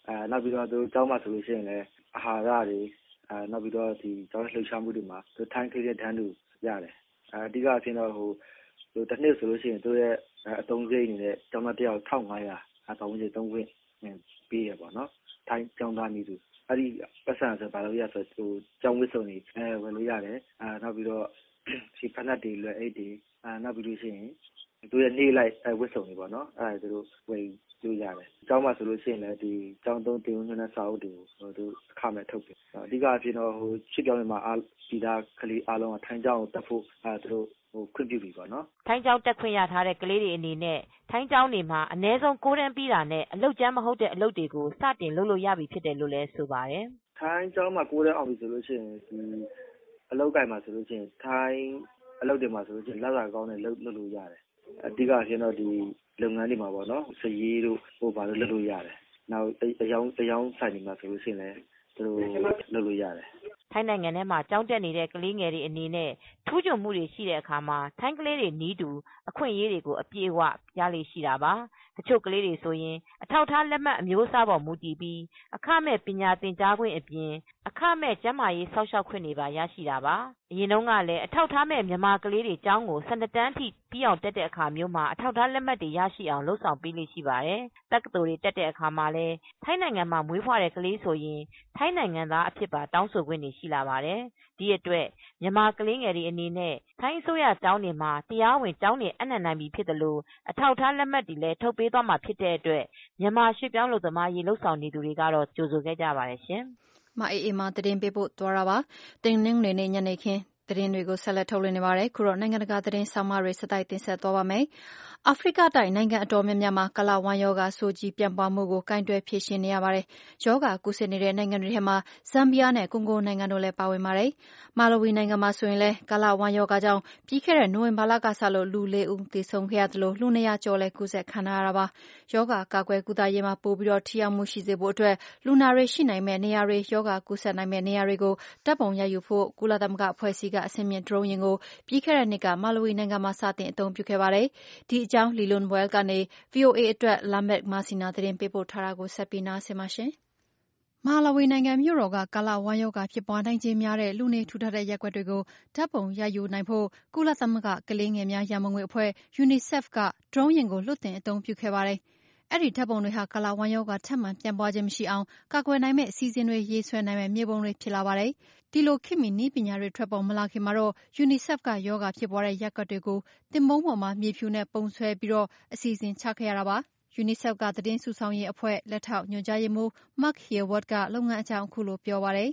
S4: နောက်ပြီးတော့သူကျောင်းမှာဆိုလို့ရှိရင်လည်းအာဟာရတွေနောက်ပြီးတော့ဒီကျောင်းလှုပ်ရှားမှုတွေမှာသူထိုင်းကလေးတဲ့တန်းတူရတယ်အဓိကအဖြစ်တော့တစ်နှစ်ဆိုလို့ရှိရင်သူရဲ့အသုံးစရိတ်အနေနဲ့ကျောင်းသားတစ်ယောက်1500ပတ်ဝန်းကျင်သုံးခွင့်ပေးရပေါ့နော်ထိုင်းကျောင်းသားမျိုးသူအဲ့ဒီပတ်စံဆိုဘာလို့ရဆိုကျောင်းဝစ်စုံတွေဝယ်လို့ရတယ်နောက်ပြီးတော့ဒီဖက်နက်တွေလွယ်အိတ်တွေနောက်ပြီးလို့ရှိရင်သူရဲ့နေ့လိုက်ဝစ်စုံတွေပေါ့နော်အဲ့ဒါသူတို့ဝယ်လို့ရတယ်ကျောင်းမှာဆိုလို့ရှိရင်လည်းဒီကျောင်းသုံးတင်ဝင်တဲ့စာအုပ်တွေကိုသူအခမဲ့ထုတ်တယ်အဓိကအဖြစ်တော့ချစ်ပြောင်းနေမှာဒီသားကလေးအားလုံးကထိုင်းကျောင်းကိုတက်ဖို့သူတို့ခွင့်ပြုပြီပေါ့နော်
S8: ထိုင်းကျောင်းတက်ခွင့်ရထားတဲ့ကလေးတွေအနေနဲ့ထိုင်းကျောင်းတွေမှာအနည်းဆုံး9တန်းပြီးတာနဲ့အလုပ်ကျန်းမဟုတ်တဲ့အလုပ်တွေကိုစတင်လုပ်လို့ရပြီဖြစ်တယ်လို့လည်းဆိုပါတယ်
S4: ထိုင်းကျောင်းမှာ9တန်းအောင်ပြီဆိုလို့ရှိရင်ဒီအလုပ်ကိုင်မှာဆိုလို့ရှိရင်ထိုင်းအလုပ်တွေမှာဆိုလို့ရှိရင်လက်စာကောင်းနဲ့လုပ်လို့ရတယ်အဓိကအဖြစ်တော့ဒီလုပ်ငန်းတွေမှာပေါ့နော်စရေးတို့ဘာလို့လုပ်လို့ရတယ်နောက်အယောင်ဆိုင်တွေမှာဆိုလို့ရှိရင်လည်းသူတို့လုပ်လို့ရတယ်
S8: ထိုင်းနိုင်ငံထဲမှာကျောင်းတက်နေတဲ့ကလေးငယ်တွေအနေနဲ့ထူးချွန်မှုတွေရှိတဲ့အခါမှာထိုင်းကလေးတွေနီးတူအခွင့်အရေးတွေကိုအပြည့်အဝရလေရှိတာပါတချို့ကလေးတွေဆိုရင်အထောက်ထားလက်မှတ်အမျိုးအစားပေါ်မူတည်ပြီးအခမဲ့ပညာသင်ကြားခွင့်အပြင်အခမဲ့ကျန်းမာရေးစောင့်ရှောက်ခွင့်တွေပါရရှိတာပါအရင်တုန်းကလည်းအထောက်ထားမဲ့မြန်မာကလေးတွေကျောင်းကို12တန်းအထိပြီးအောင်တက်တဲ့အခါမျိုးမှာအထောက်ထားလက်မှတ်တွေရရှိအောင်လှုပ်ဆောင်ပေးလိမ့်ရှိပါတယ်တက္ကသိုလ်တွေတက်တဲ့အခါမှာလည်းထိုင်းနိုင်ငံမှာမွေးဖွားတဲ့ကလေးဆိုရင်ထိုင်းနိုင်ငံသားအဖြစ်ပါတောင်းဆိုခွင့်တွေရှိလာပါတယ်ဒီအတွက်မြန်မာကလေးငယ်တွေအနေနဲ့ထိုင်းအစိုးရကျောင်းတွေမှာတရားဝင်ကျောင်းတွေအနှံ့နိုင်ပြီဖြစ်တယ်လို့အထောက်ထားလက်မှတ်တွေလည်းထုတ်ပေးသွားမှာဖြစ်တဲ့အတွက်မြန်မာရွှေ့ပြောင်းလုပ်သမားရေးလှုပ်ဆောင်နေသူတွေကတော့ကြိုဆိုခဲ့ကြပါတယ်ရှင်
S2: မအေးမာသတင်းပေးပို့သွားတာပါတင်းနှင်းနေညနေခင်းသတင်းတွေကိုဆက်လက်ထုတ်လွှင့်နေပါတယ်ခုတော့နိုင်ငံတကာသတင်းဆောင်မတွေစတိုက်တင်ဆက်သွားပါမယ်အာဖရိကတိုက်နိုင်ငံအတော်များများမှာကာလဝမ်းရောဂါဆိုးကြီးပြန့်ပွားမှုကိုကင်တွယ်ဖြေရှင်းနေရပါတယ်ယောဂကူးစက်နေတဲ့နိုင်ငံတွေထဲမှာဇမ်ဘီယာနဲ့ကွန်ဂိုနိုင်ငံတို့လည်းပါဝင်ပါတယ်မာလဝီနိုင်ငံမှာဆိုရင်လည်းကာလဝမ်းရောဂါကြောင့်ပြီးခဲ့တဲ့နိုဝင်ဘာလကစလို့လူ4ဦးသေဆုံးခဲ့ရတယ်လို့လူ200ကျော်လည်းကူးစက်ခံရတာပါယောဂကာကွယ်ကုသရေးမှာပိုပြီးတော့ထိရောက်မှုရှိစေဖို့အတွက်လူနာတွေရှိနိုင်မဲ့နေရာတွေယောဂကူးစက်နိုင်မဲ့နေရာတွေကိုတပ်ပုံရယူဖို့ကုလသမဂ္ဂအဖွဲ့အစည်းကအဆင့်မြင့်ဒရုန်းယာဉ်ကိုပြီးခဲ့တဲ့နှစ်ကမာလဝီနိုင်ငံမှာစတင်အသုံးပြုခဲ့ပါတယ်ဒီအကြောင်းလီလွန်ဝဲလ်ကနေ VOA အတွက်လာမက်မာစီနာသတင်းပေးပို့ထားတာကိုဆက်ပြီးနားဆင်ပါရှင်မာလဝီနိုင်ငံမြို့တော်ကကာလဝမ်းရောဂါဖြစ်ပွားနိုင်ခြင်းများတဲ့လူနေထူထပ်တဲ့ရပ်ကွက်တွေကိုဓာတ်ပုံရယူနိုင်ဖို့ကုလသမဂ္ဂကလေးငယ်များရန်ပုံငွေအဖွဲ့ UNICEF ကဒရုန်းယာဉ်ကိုလွှတ်တင်အသုံးပြုခဲ့ပါတယ်အဲ့ဒီဓာတ်ပုံတွေဟာကာလဝမ်းရောဂါထပ်မံပြန့်ပွားခြင်းမရှိအောင်ကာကွယ်နိုင်မဲ့အစီအစဉ်တွေရေးဆွဲနိုင်မဲ့မြေပုံတွေဖြစ်လာပါတယ်ဒီလိုခေတ်မီနည်းပညာတွေထွက်ပေါ်မလာခင်မှာတော့ UNICEF ကယောဂါဖြစ်ပွားတဲ့ရပ်ကွက်တွေကိုတင်မုံပေါ်မှာမြေဖြူနဲ့ပုံဆွဲပြီးတော့အစီအစဉ်ချခဲ့ရတာပါUNICEF ကသတင်းစုဆောင်ရေးအဖွဲ့လက်ထောက်ညွှန်ကြားရေးမှူး Mark Hayward ကလုပ်ငန်းအကြောင်းအခုလိုပြောပါတယ်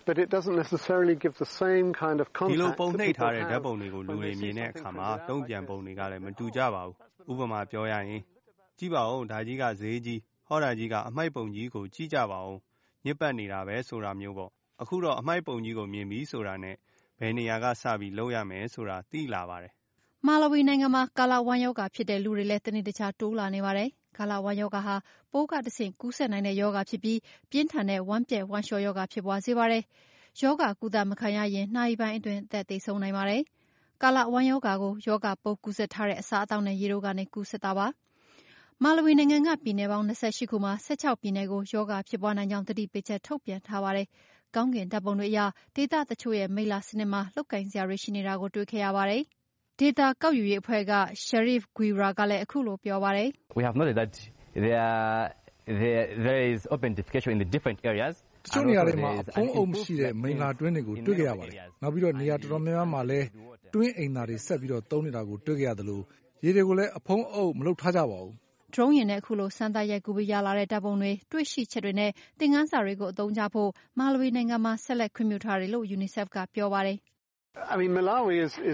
S9: ဒီလိုပုံနှိပ်ထားတဲ့ဓာတ်ပုံတွေကိုလူတွေမြင်တဲ့အခါမှာတုံ့ပြန်ပုံတွေကလည်းမတူကြပါဘူးဥပမာပြောရရင်ကြည့်ပါဦးဒါကြီးကဈေးကြီးဟောတာကြီးကအမှိုက်ပုံကြီးကိုကြည့်ကြပါဦးညစ်ပတ်နေတာပဲဆိုတာမျိုးပေါ့အခုတော့အမှိုက်ပုံကြီးကိုမြင်ပြီးဆိုတာနဲ့ဘယ်နေရာကစပြီးလုပ်ရမယ်ဆိုတာသိလာပါတယ်
S2: မာလဝီနိုင်ငံမှာကာလဝမ်းရောဂါဖြစ်တဲ့လူတွေလည်းတနေ့တခြားတိုးလာနေပါတယ်ကာလဝမ်းရောဂါဟာပိုးကတဆင့်ကူးစက်နိုင်တဲ့ရောဂါဖြစ်ပြီးပြင်းထန်တဲ့ဝမ်းပြက်ဝမ်းလျှောရောဂါဖြစ်ပွားစေပါတယ်ရောဂါကုသမခံရရင်နှာရီပိုင်းအတွင်းအသက်သေဆုံးနိုင်ပါတယ်ကာလဝမ်းရောဂါကိုရောဂါပိုးကူးစက်ထားတဲ့အစားအသောက်နဲ့ရေတို့ကနေကူးစက်တာပါမာလဝီနိုင်ငံကပြည်နယ်ပေါင်း28ခုမှာ16ပြည်နယ်ကိုရောဂါဖြစ်ပွားနိုင်ကြောင်းသတိပေးချက်ထုတ်ပြန်ထားပါတယ်ကောင်းကင်ဓာတ်ပုံတွေအရဒေသတချို့ရဲ့မိလစနစ်မှာလုတ်ကင်စရာတွေရှိနေတာကိုတွေ့ခဲ့ရပါတယ်ဒေတာကောက်ယူရေးအဖွဲ့က Sharif Guira ကလည်းအခုလိုပြောပါတယ်
S10: We have noted that there is open defecation in the different areas
S11: တချို့နေရာတွေမှာအဖုံးအုပ်မရှိတဲ့မိလတွင်းတွေကိုတွေ့ကြရပါတယ်နောက်ပြီးတော့နေရာတော်တော်များများမှာလည်းတွင်းအိမ်သားတွေဆက်ပြီးတော့သုံးနေတာကိုတွေ့ကြရသလိုရေတွေကိုလည်းအဖုံးအုပ်မလုပ်ထားကြပါဘူး
S2: ဒရုန်းယာဉ်နဲ့အခုလိုစမ်းသပ်ရိုက်ကူးပြီးရလာတဲ့ဓာတ်ပုံတွေတွေ့ရှိချက်တွေနဲ့သင်ခန်းစာတွေကိုအသုံးချဖို့မာလဝီနိုင်ငံမှာဆက်လက်ခွင့်ပြုထားတယ်လို့ UNICEF ကပြောပါတယ်
S9: Malawi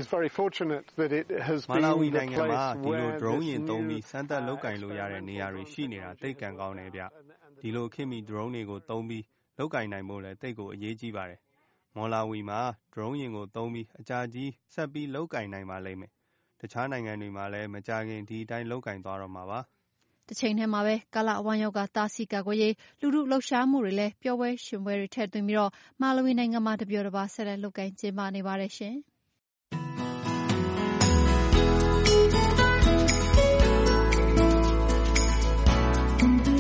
S9: နိုင်ငံမှာဒီလိုဒရုန်းယာဉ်သုံးပြီးစမ်းသပ်လုပ်ကင်လို့ရတဲ့နေရာတွေရှိနေတာသိပ်ကံကောင်းတယ်ဗျဒီလိုခေတ်မီဒရုန်းတွေကိုသုံးပြီးလုပ်ကင်နိုင်ဖို့လည်းသိပ်ကိုအရေးကြီးပါတယ်မော်လာဝီမှာဒရုန်းယာဉ်ကိုသုံးပြီးအကြာကြီးဆက်ပြီးလုပ်ကင်နိုင်ပါလိမ့်မယ်တခြားနိုင်ငံတွေမှာလည်းမကြာခင်ဒီအတိုင်းလုပ်ကင်သွားတော့မှာပါ
S2: တစ်ချိန်ထဲမှာပဲကာလအဝမ်းရောဂါတားဆီးကာကွယ်ရေးလူထုလှုပ်ရှားမှုတွေလည်းပျော်ပွဲရွှင်ပွဲတွေထည့်သွင်းပြီးတော့မာလဝီနိုင်ငံမှာတပြောတပါဆက်လက်လုပ်ကိုင်ကျင်းပနေပါတယ်ရှင်။ VOA မြ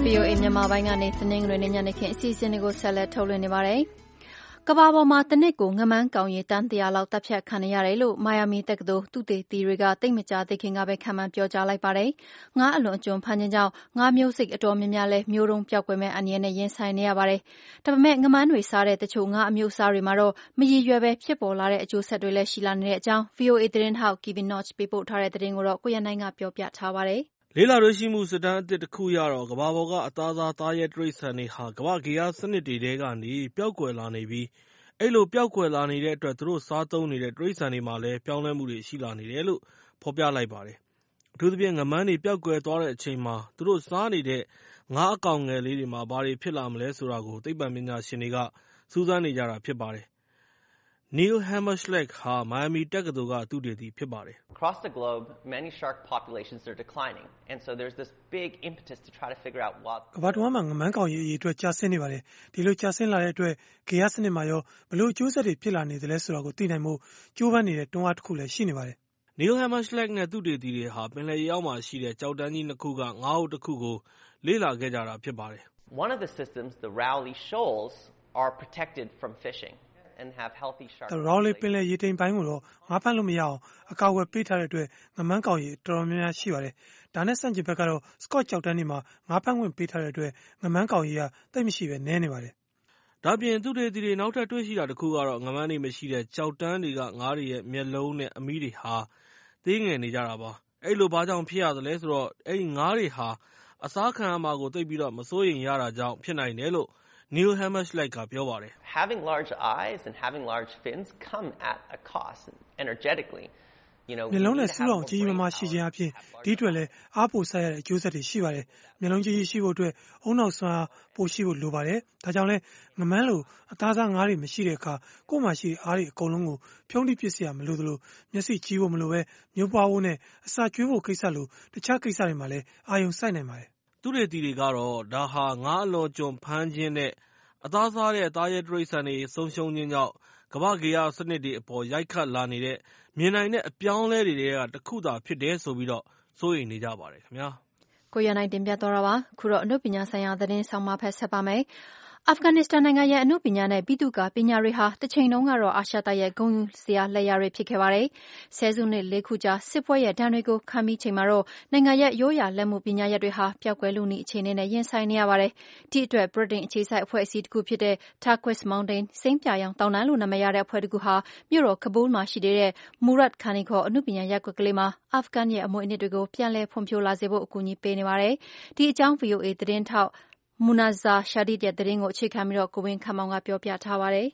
S2: မြန်မာပိုင်းကနေတနင်္ဂနွေနေ့ညနေခင်းအစီအစဉ်တွေကိုဆက်လက်ထုတ်လွှင့်နေပါတယ်။ကမ္ဘာပေါ်မှာတစ်နှစ်ကိုငမန်းကောင်ရေတန်း100လောက်တပ်ဖြတ်ခံရတယ်လို့မိုင်ယာမီတက္ကသိုလ်သုတေသီတွေကသိပ်မကြာသေးခင်ကပဲခန့်မှန်းပြောကြားလိုက်ပါတယ်။ငါးအလွန်အကျွံဖမ်းခြင်းကြောင့်ငါးမျိုးစိတ်အတော်များများလည်းမျိုးတုန်းပျောက်ကွယ်မဲ့အန္တရာယ်နဲ့ရင်ဆိုင်နေရပါတယ်။ဒါပေမဲ့ငမန်းတွေစားတဲ့တချို့ငါးအမျိုးအစားတွေမှာတော့မရည်ရွယ်ပဲဖြစ်ပေါ်လာတဲ့အကျိုးဆက်တွေလည်းရှိလာနေတဲ့အကြောင်း VOA သတင်းထောက် Kevin Notch ပေးပို့ထားတဲ့သတင်းကိုတော့ကိုရန်နိုင်ကပြောပြထားပါတယ်။
S5: လေ့လာတွေ့ရှိမှုစစ်တမ်းအသစ်တခုအရတော့ကမ္ဘာပေါ်ကအသားစားသားရဲတိရစ္ဆာန်တွေဟာကမ္ဘာ့ဂေဟစနစ်တွေထဲကနေပျောက်ကွယ်လာနေပြီးအဲ့လိုပျောက်ကွယ်လာနေတဲ့အတွက်သူတို့စားသုံးနေတဲ့တိရစ္ဆာန်တွေမှာလည်းပြောင်းလဲမှုတွေရှိလာနေတယ်လို့ဖော်ပြလိုက်ပါတယ်။အထူးသဖြင့်ငမန်းတွေပျောက်ကွယ်သွားတဲ့အချိန်မှာသူတို့စားနေတဲ့ငါးအကောင်ငယ်လေးတွေမှာဘာတွေဖြစ်လာမလဲဆိုတာကိုသိပ္ပံပညာရှင်တွေကစူးစမ်းနေကြတာဖြစ်ပါတယ်။ Neil Hammerschlag ဟာမိုင်ယာမီတက္ကသိုလ်ကသုတေသီဖြစ်ပါတယ်။
S12: Across the globe, many shark populations are declining, and so there's this big impetus to try to figure out what.
S13: ကမ္ဘာတဝန်းမှာငမန်းကောင်ရေအရေအတွက်ကျဆင်းနေပါတယ်။ဒီလိုကျဆင်းလာတဲ့အတွက်ဂေဟစနစ်မှာရောဘယ်လိုအကျိုးဆက်တွေဖြစ်လာနေသလဲဆိုတာကိုသိနိုင်ဖို့ကြိုးပမ်းနေတဲ့တွန်းအားတစ်ခုလည်းရှိနေပါတယ်။
S5: Neil Hammerschlag နဲ့သုတေသီတွေဟာပင်လယ်ရေအောက်မှာရှိတဲ့ကျောက်တန်းကြီးနှစ်ခုကငါးအုပ်တစ်ခုကိုလေ့လာခဲ့ကြတာဖြစ်ပါတယ်။
S12: One of the systems, the Rowley Shoals, are protected from fishing and have healthy sharks.
S13: The Rowley ပင်လယ်ရေတိမ်ပိုင်းကိုတော့ငါးဖမ်းလို့မရအောင်အကာအကွယ်ပေးထားတဲ့အတွက်ငမန်းကောင်ရေတော်တော်များများရှိပါတယ်။ဒါနဲ့ဆန့်ကျင်ဘက်ကတော့ Scott ကျောက်တန်းတွေမှာငါးဖမ်းခွင့်ပေးထားတဲ့အတွက်ငမန်းကောင်ရေကသိပ်မရှိပဲနည်းနေပါတယ်
S5: ။ဒါပြင်သုတေသီတွေနောက်ထပ်တွေ့ရှိတာတစ်ခုကတော့ငမန်းတွေမရှိတဲ့ကျောက်တန်းတွေကငါးတွေရဲ့မျက်လုံးနဲ့အမီးတွေဟာသေးငယ်နေကြတာပါ။အဲ့လိုဘာကြောင့်ဖြစ်ရသလဲဆိုတော့အဲ့ဒီငါးတွေဟာအစားခံရမှာကိုသိပ်ပြီးတော့မစိုးရိမ်ရတာကြောင့်ဖြစ်နိုင်တယ်လို့Neil Hammerschlag ကပြောပါတယ်
S12: ။ Having large eyes and having large fins come at a cost energetically.
S13: မျက်လုံးနဲ့စူးအောင်ကြီးကြီးမားမားရှိခြင်းအပြင်ဒီအတွက်လည်းအားပိုစိုက်ရတဲ့အကျိုးဆက်တွေရှိပါတယ်။မျက်လုံးကြီးကြီးရှိဖို့အတွက်အုံနောက်စွမ်းအားပိုရှိဖို့လိုပါတယ်။ဒါကြောင့်လဲငမန်းလိုအသားစားငါးတွေမရှိတဲ့အခါကိုယ်မှရှိတဲ့အားတွေအကုန်လုံးကိုဖြုံးတိပစ်စရာမလိုသလိုမျက်စိကြီးဖို့မလိုပဲမျိုးပွားဖို့နဲ့အစာကျွေးဖို့ကိစ္စလိုတခြားကိစ္စတွေမှာလည်းအာရုံစိုက်နိုင်ပါတယ်
S5: ။သုတေသီတွေကတော့ဒါဟာငါးအလွန်ကျွံဖမ်းခြင်းနဲ့အသားစားတဲ့သားရဲတိရစ္ဆာန်တွေဆုံးရှုံးခြင်းကြောင့်ကမ္ဘာ့ဂေဟစနစ်တွေအပေါ်ရိုက်ခတ်လာနေတဲ့မြင်နိုင်တဲ့အပြောင်းအလဲတွေကတစ်ခုသာဖြစ်တယ်ဆိုပြီးတော့စိုးရိမ်နေကြပါတယ်ခင်ဗျာ
S2: ။ကိုရနိုင်တင်ပြသွားတာပါ။ခုတော့အနုပညာဆိုင်ရာသတင်းဆောင်မဖက်ဆက်ပါမယ်။အာဖဂန်နစ္စတန်နိုင်ငံရဲ့အနုပညာနဲ့ပိသုကာပညာတွေဟာတစ်ချိန်လုံးကတော့အာရှတိုက်ရဲ့ဂုဏ်ယူစရာလက်ရာတွေဖြစ်ခဲ့ပါတယ်။ဆယ်စုနှစ်၄ခုကြာစစ်ပွဲရဲ့ဒဏ်တွေကိုခံပြီးချိန်မှာတော့နိုင်ငံရဲ့ရိုးရာလက်မှုပညာရပ်တွေဟာပျောက်ကွယ်လုနီးအခြေအနေနဲ့ရင်ဆိုင်နေရပါတယ်။ဒီအတွက်ဗြိတိန်အခြေစိုက်အဖွဲ့အစည်းတစ်ခုဖြစ်တဲ့ Turquoise Mountain စိမ်းပြာရောင်တောင်တန်းလို့နာမည်ရတဲ့အဖွဲ့တစ်ခုဟာမြို့တော်ကဘူးလ်မှာရှိတဲ့ Murad Khani ခေါ်အနုပညာရပ်ကွက်ကလေးမှာအာဖဂန်ရဲ့အမွေအနှစ်တွေကိုပြန်လည်ဖွံ့ဖြိုးလာစေဖို့အကူအညီပေးနေပါတယ်။ဒီအကြောင်း VOA သတင်းထောက်Munazar Shadid ရဲ့သတင်းကိုအခြေခံပြီးကိုဝင်းခန့်မောင်ကပြောပြထားပါတယ်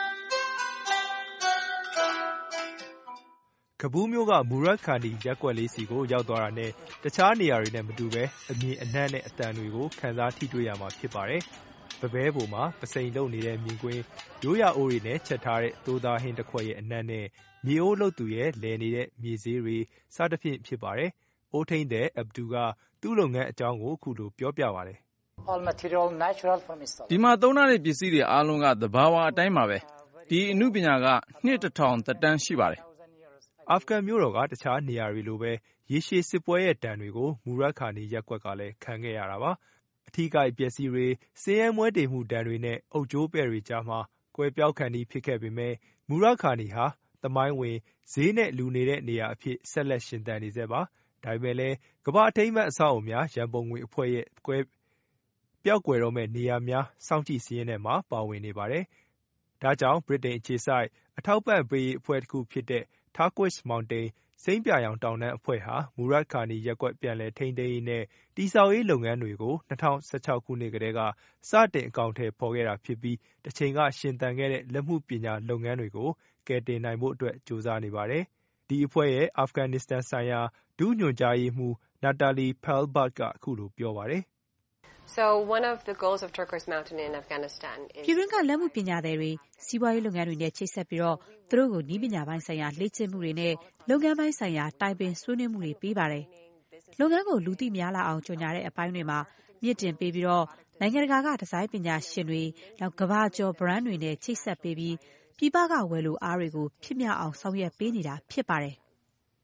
S9: ။ကဘူးမြို့က Murad Khani ရပ်ကွက်လေးစီကိုရောက်သွားတာနဲ့တခြားနေရာတွေနဲ့မတူဘဲအမြင်အနှံ့နဲ့အသံတွေကိုခံစားထိတွေ့ရမှာဖြစ်ပါတယ်။ပပဲပေါ်မှာပစိန်လုံနေတဲ့မြင်ကွင်းရိုးရာအိုးတွေနဲ့ချက်ထားတဲ့သိုးသားဟင်းတစ်ခွက်ရဲ့အနံ့နဲ့မြေအိုးလုပ်သူရဲ့လည်နေတဲ့မြေဈေးတွေစသဖြင့်ဖြစ်ပါတယ်။အိုးထိန်းတဲ့ Abdu ကသူ့လုပ်ငန်းအကြောင်းကိုအခုလိုပြောပြပါတယ်။
S14: ဒီမှာသုံးထားတဲ့ပစ္စည်းတွေအားလုံးကသဘာဝအတိုင်းပါပဲ။ဒီအနုပညာကနှစ်တစ်ထောင်သက်တမ်းရှိပါတယ်
S9: ။အာဖဂန်မြို့တော်ကတခြားနေရာတွေလိုပဲရေရှည်စစ်ပွဲရဲ့ဒဏ်တွေကိုမူရတ်ခါနီရပ်ကွက်ကလည်းခံခဲ့ရတာပါ။အထီးကိုက်ပျက်စီးတွေဆင်းရဲမွဲတေမှုဒဏ်တွေနဲ့အုပ်ကျိုးပဲ့တွေကြားမှာကွယ်ပြောက်ခါနီဖြစ်ခဲ့ပေမဲ့မူရတ်ခါနီဟာသမိုင်းဝင်ဈေးနဲ့လူနေတဲ့နေရာအဖြစ်ဆက်လက်ရှင်သန်နေစေပါ။ဒါပေမဲ့လည်းကမ္ဘာအထိမ်းအမှတ်အဆောက်အအုံများရန်ပုံငွေအဖွဲ့ရဲ့ပျောက်ကွယ်တော့မဲ့နေရာများစောင့်ကြည့်စာရင်းထဲမှာပါဝင်နေပါတယ်။ဒါကြောင့်ဗြိတိန်အခြေစိုက်အထောက်ပံ့ပေးရေးအဖွဲ့တစ်ခုဖြစ်တဲ့ Turquoise Mountain စိမ်းပြာရောင်တောင်တန်းအဖွဲ့ဟာမူရတ်ခါနီရပ်ကွက်ပြန်လည်ထိန်းသိမ်းရေးနဲ့တည်ဆောက်ရေးလုပ်ငန်းတွေကို2016ခုနှစ်ကတည်းကစတင်အကောင်အထည်ဖော်ခဲ့တာဖြစ်ပြီးတစ်ချိန်ကရှင်သန်ခဲ့တဲ့လက်မှုပညာလုပ်ငန်းတွေကိုကယ်တင်နိုင်ဖို့အတွက်ကြိုးစားနေပါတယ်။ဒီအဖွဲ့ရဲ့အာဖဂန်နစ္စတန်ဆိုင်ရာဒုညွှန်ကြားရေးမှူး Natalie Pelbart ကအခုလိုပြောပါတယ်။
S15: One of the goals of Turquoise Mountain in Afghanistan is
S16: ပြည်တွင်းကလက်မှုပညာသည်တွေစီးပွားရေးလုပ်ငန်းတွေနဲ့ချိတ်ဆက်ပြီးတော့သူတို့ကိုနည်းပညာပိုင်းဆိုင်ရာလေ့ကျင့်မှုတွေနဲ့လုပ်ငန်းပိုင်းဆိုင်ရာတိုင်ပင်ဆွေးနွေးမှုတွေပေးပါတယ်။လုပ်ငန်းကိုလူသိများလာအောင်ကြေညာတဲ့အပိုင်းတွေမှာမြင့်တင်ပေးပြီးတော့နိုင်ငံတကာကဒီဇိုင်းပညာရှင်တွေနောက်ကမ္ဘာကျော် brand တွေနဲ့ချိတ်ဆက်ပေးပြီးပြည်ပကဝယ်လိုအားတွေကိုဖြစ်မြောက်အောင်ဆောင်ရွက်ပေးနေတာဖြစ်ပါတယ်။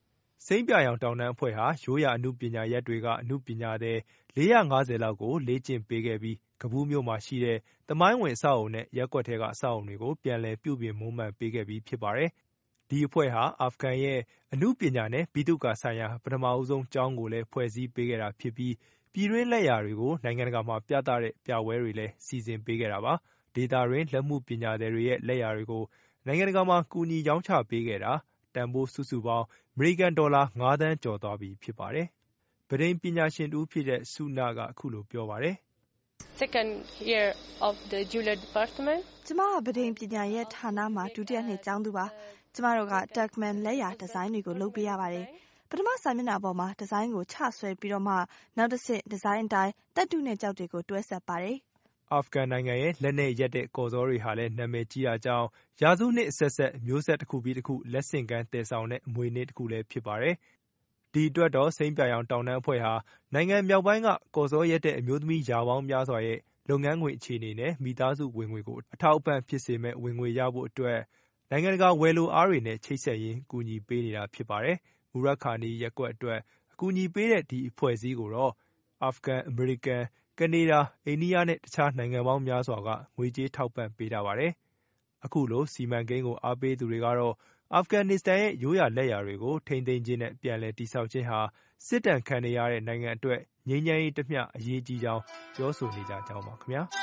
S9: စိမ်းပြာရောင်တောင်တန်းအဖွဲ့ဟာရိုးရာအနုပညာရပ်တွေကအနုပညာသည်450လောက်ကိုလေ့ကျင့်ပေးခဲ့ပြီးကဘူးမြို့မှာရှိတဲ့သမိုင်းဝင်အဆောက်အအုံနဲ့ရပ်ကွက်ထဲကအဆောက်အအုံတွေကိုပြန်လည်ပြုပြင်မွမ်းမံပေးခဲ့ပြီးဖြစ်ပါတယ်။ဒီအဖွဲ့ဟာအာဖဂန်ရဲ့အနုပညာနဲ့ဗိသုကာဆိုင်ရာပထမဦးဆုံးကျောင်းကိုလည်းဖွဲ့စည်းပေးခဲ့တာဖြစ်ပြီးပြည်တွင်းလက်ရာတွေကိုနိုင်ငံတကာမှာပြသတဲ့ပြပွဲတွေလည်းစီစဉ်ပေးခဲ့တာပါ။ဒေသတွင်းလက်မှုပညာသည်တွေရဲ့လက်ရာတွေကိုနိုင်ငံတကာမှာကူညီရောင်းချပေးခဲ့တာတန်ဖိုးစုစုပေါင်းအမေရိကန်ဒေါ်လာ9 သန်းကျော်သွားပြီဖြစ်ပါတယ်။ဗြိတိန်ပညာရှင်တဦးဖြစ်တဲ့ဆုနကအခုလိုပြောပါတယ်။
S17: Second year of the Jewelry Department
S18: ကျမကဗြိတိန်ပညာရပ်ဌာနမှာဒုတိယနှစ်ကျောင်းသူပါ။ကျမတို့က Turkmen လက်ရာဒီဇိုင်းတွေကိုလုပ်ပေးရပါတယ်။ပထမစာမျက်နှာပေါ်မှာဒီဇိုင်းကိုချဆွဲပြီးတော့မှနောက်တစ်ဆင့်ဒီဇိုင်းအတိုင်းတက်တုနဲ့ကြောက်တွေကိုတွဲဆက်ပါတယ်
S9: ။အာဖဂန်နိုင်ငံရဲ့လက်နဲ့ရက်တဲ့ကော်စောတွေဟာလည်းနာမည်ကြီးတာကြောင့်ရာစုနှစ်အဆက်ဆက်မျိုးဆက်တစ်ခုပြီးတစ်ခုလက်ဆင့်ကမ်းတည်ဆောင်တဲ့အမွေအနှစ်တစ်ခုလည်းဖြစ်ပါတယ်။ဒီအတွက်တော့စိမ်းပြာရောင်တောင်တန်းအဖွဲ့ဟာနိုင်ငံမြောက်ပိုင်းကကော်စောရက်တဲ့အမျိုးသမီးရာပေါင်းများစွာရဲ့လုပ်ငန်းခွင်အခြေအနေနဲ့မိသားစုဝင်ငွေကိုအထောက်အပံ့ဖြစ်စေမဲ့ဝင်ငွေရဖို့အတွက်နိုင်ငံတကာဝယ်လိုအားတွေနဲ့ချိတ်ဆက်ရင်းကူညီပေးနေတာဖြစ်ပါတယ်။မူရခါနီရက်ကွက်အတွက်အကူအညီပေးတဲ့ဒီအဖွဲ့အစည်းကိုတော့အာဖဂန်အမေရိကန်ကနေဒါအိန္ဒိယနဲ့တခြားနိုင်ငံပေါင်းများစွာကငွေကြေးထောက်ပံ့ပေးတာပါတယ်။အခုလိုစီမံကိန်းကိုအားပေးသူတွေကတော့အာဖဂန်နစ္စတန်ရဲ့ရိုးရာလက်ရာတွေကိုထိန်းသိမ်းခြင်းနဲ့ပြန်လည်တည်ဆောက်ခြင်းဟာစစ်ဒဏ်ခံနေရတဲ့နိုင်ငံအတွက်ငြိမ်းချမ်းရေးတစ်မျှအရေးကြီးကြောင်းပြောဆိုနေကြကြောင်းပါခင်ဗျာ။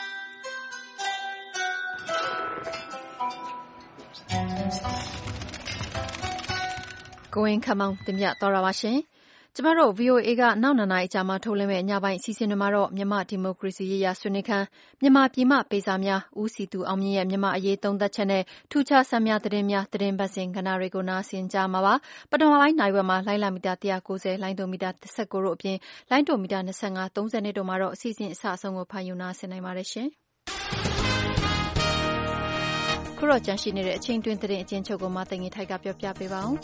S2: ကိုရင်ခမောင်တင်ပြတော်တာပါရှင်။ကျမတို့ VOA ကနောက်2နာရီကြာမှထုတ်လွှင့်မယ့်ညပိုင်းအစီအစဉ်တွေမှာတော့မြန်မာဒီမိုကရေစီရေးရာဆွေးနွေးခန်းမြန်မာပြည်မပေစာများဦးစီသူအောင်မြင့်ရဲ့မြန်မာအရေးသုံးသပ်ချက်နဲ့ထူးခြားဆန်းများသတင်းများသတင်းပတ်စဉ်ကဏ္ဍတွေကိုနားဆင်ကြမှာပါပထမပိုင်းနိုင်ဝက်မှာလိုင်းလာမီတာ190လိုင်းဒိုမီတာ19တို့အပြင်လိုင်းဒိုမီတာ25 30တို့မှာတော့အစီအစဉ်အစအဆုံးကိုဖန်ယူနာဆင်နိုင်ပါတယ်ရှင်ခုတော့ကြန့်ရှိနေတဲ့အချိန်တွင်းသတင်းအချင်းချုပ်ကိုမသိင္ဂီထိုက်ကပြောပြပေးပါအောင်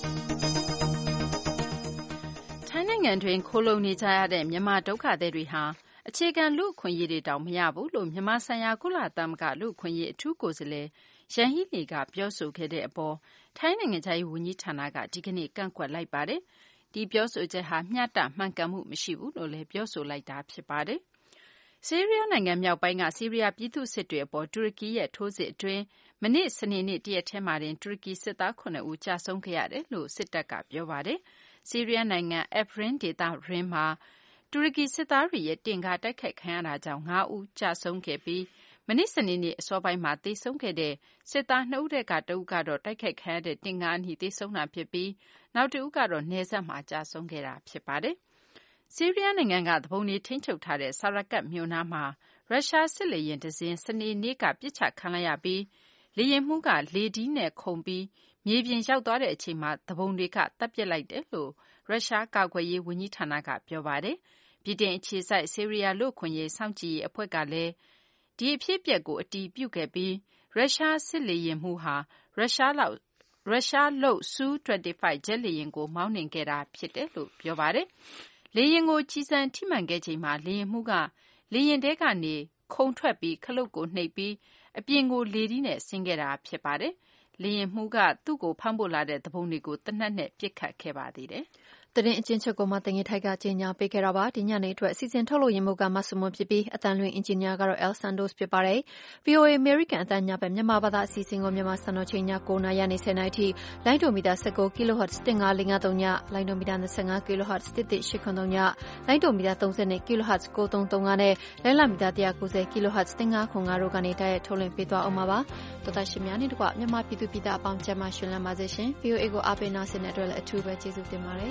S3: ထိုင်းနိုင်ငံတွင်ခိုလှုံနေကြရတဲ့မြန်မာဒုက္ခသည်တွေဟာအခြေခံလူ့အခွင့်အရေးတွေတောင်မရဘူးလို့မြန်မာဆိုင်ရာကုလသမဂ္ဂလူ့အခွင့်အရေးအထူးကိုယ်စားလှယ်ယန်ဟီလီကပြောဆိုခဲ့တဲ့အပေါ်ထိုင်းနိုင်ငံခြားရေးဝန်ကြီးဌာနကဒီကနေ့ကန့်ကွက်လိုက်ပါတယ်။ဒီပြောဆိုချက်ဟာမျှတမှန်ကန်မှုမရှိဘူးလို့လည်းပြောဆိုလိုက်တာဖြစ်ပါတယ်။ဆီးရီးယားနိုင်ငံမြောက်ပိုင်းကဆီးရီးယားပြည်သူ့စစ်တွေအပေါ်တူရကီရဲ့ထိုးစစ်အတွင်းမနေ့စနေနေ့တရက်ထဲမှာတင်တူရကီစစ်သား9ဦးကြာဆုံးခဲ့ရတယ်လို့စစ်တပ်ကပြောပါတယ်။ဆီးရီးယားနိုင်ငံအဖရင်းဒေသရင်းမှာတူရကီစစ်သားတွေရဲ့တင်ကားတိုက်ခိုက်ခံရတာကြောင့်9ဦးကြာဆုံးခဲ့ပြီးမနေ့စနေနေ့အစောပိုင်းမှာသေဆုံးခဲ့တဲ့စစ်သား2ဦးတက်ကတဦးကတော့တိုက်ခိုက်ခံရတဲ့တင်ကားအနီးသေဆုံးတာဖြစ်ပြီးနောက်တစ်ဦးကတော့နယ်စပ်မှာကြာဆုံးခဲ့တာဖြစ်ပါတယ်။ဆီးရီးယားနိုင်ငံကသဘုံတွေထိန်းချုပ်ထားတဲ့ဆာရကတ်မြို့နားမှာရုရှားစစ်လေယာဉ်တစ်စင်းစနေနေ့ကပစ်ချခံလိုက်ရပြီးလေယာဉ်မှူးကလေထီးနဲ့ခုန်ပြီးမြေပြင်ရောက်သွားတဲ့အချိန်မှာသဘုံတွေကတပ်ပစ်လိုက်တယ်လို့ရုရှားကာကွယ်ရေးဝန်ကြီးဌာနကပြောပါတယ်။ဗြိတိန်အခြေစိုက်ဆီးရီးယားလူ့အခွင့်အရေးစောင့်ကြည့်ရေးအဖွဲ့ကလည်းဒီအဖြစ်အပျက်ကိုအတည်ပြုခဲ့ပြီးရုရှားစစ်လေယာဉ်မှူးဟာရုရှားလုပ် Su-25 ဂျက်လေယာဉ်ကိုမောင်းနှင်ခဲ့တာဖြစ်တယ်လို့ပြောပါတယ်။လေယာဉ်ကိုကျည်ဆံထိမှန်ခဲ့ချိန်မှာလေယာဉ်မှူးကလေယာဉ်ထဲကနေခုန်ထွက်ပြီးခလုတ်ကိုနှိပ်ပြီးအပြင်ကိုလေထီးနဲ့ဆင်းခဲ့တာဖြစ်ပါတယ်။လေယာဉ်မှူးကသူ့ကိုဖမ်းဖို့လာတဲ့သူပုန်တွေကိုသေနတ်နဲ့ပစ်ခတ်ခဲ့ပါသေးတယ်။
S2: သတင်းအချင်းချုပ်ကိုမသိင္ဂီထိုက်ကကြေညာပေးခဲ့တာပါဒီညနေအတွက်အစီအစဉ်ထုတ်လို့ရမှုကမဆုမွန်ဖြစ်ပြီးအတန်လွင်အင်ဂျင်နီယာကတော့ El Santos ဖြစ်ပါတယ် VOA American အတန်ညဘက်မြန်မာဘာသာအစီအစဉ်ကိုမြန်မာစံတော်ချိန်ည9:00နာရီနေ10:00နာရီထိလိုင်းဒိုမီတာ19 kHz 15553ညလိုင်းဒိုမီတာ25 kHz 11883ညလိုင်းဒိုမီတာ32 kHz 9335နဲ့လိုင်းလာမီတာ190 kHz 1505တို့ကနေတိုက်ရိုက်ထုတ်လွှင့်ပေးသွားအောင်ပါတော်တာရှင်များနဲ့တကွမြန်မာပြည်သူပြည်သားအပေါင်းကျမ်းမာရှင်လန်းပါစေရှင် VOA ကိုအားပေးနာဆင်တဲ့အတွက်လည်းအထူးပဲကျေးဇူးတင်ပါတယ်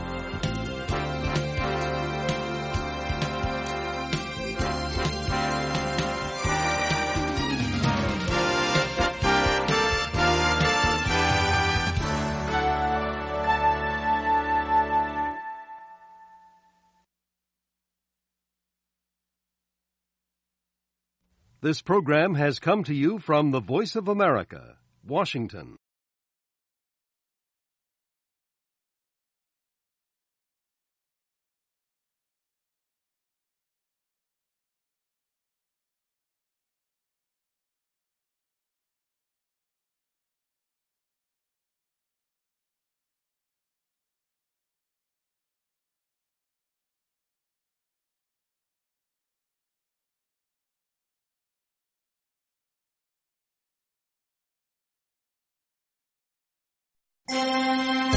S1: This program has come to you from the Voice of America, Washington.
S7: ။